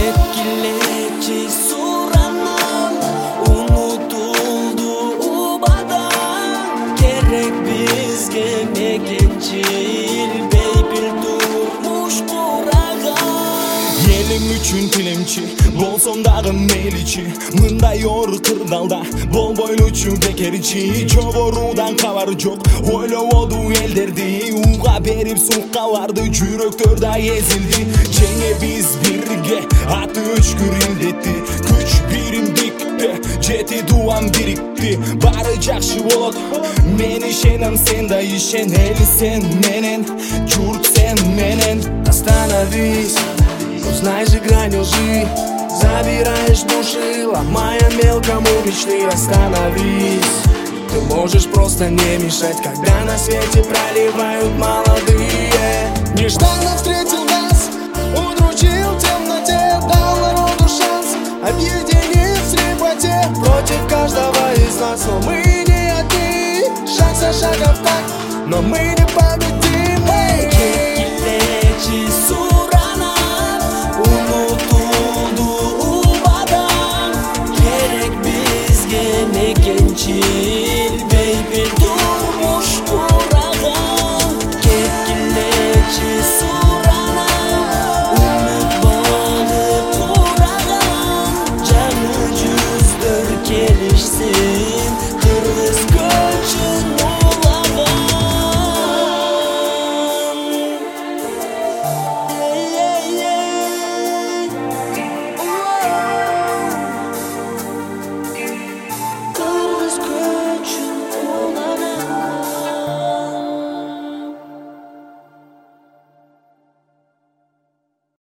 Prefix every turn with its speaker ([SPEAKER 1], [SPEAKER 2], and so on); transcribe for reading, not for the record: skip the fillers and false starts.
[SPEAKER 1] Etkileci suranam unutuldu ubadan. Gerek bizge mekençil beybil durmuş kuragan.
[SPEAKER 2] Elim üçün tilimçi, bolsam dagı meyliçi. Mınday yoru kırdalda, bol boyluçu bekerçi. Çogorudan kavarı jok, oylavodu elderdi. Uğa berip suqqa vardı, жүрөктөрдө ezildi. Жеңе biz birge, atı üçkür ildetti. Күч биримдикте, жети дуан birikti. Бары жакшы болот, мен ишенем, сен да ишен. Эл сен менен, журт сен менен.
[SPEAKER 1] Остановись, узнай же грань лжи. Забираешь души, ломая мелкому мечты. Остановись, ты можешь просто не мешать, когда на свете проливают молодые. Нежданно встретил нас, удручил в темноте, дал народу шанс объединить в слепоте. Против каждого из нас, но мы не одни. Шаг за шагом так, но мы не